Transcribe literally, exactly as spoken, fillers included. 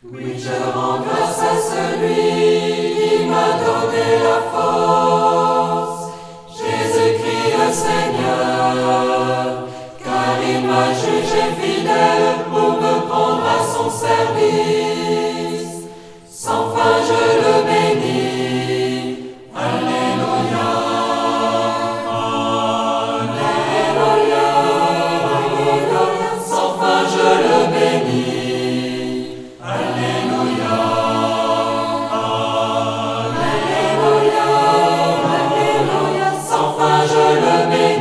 Oui, je rends grâce à celui qui m'a donné la force, Jésus-Christ le Seigneur, car il m'a jugé fidèle pour me prendre à son service. Sans fin je le bénis. Alléluia, Alléluia, Alléluia. Sans fin je le bénis. Alléluia, Alléluia, Alléluia. Sans fin je le bénis.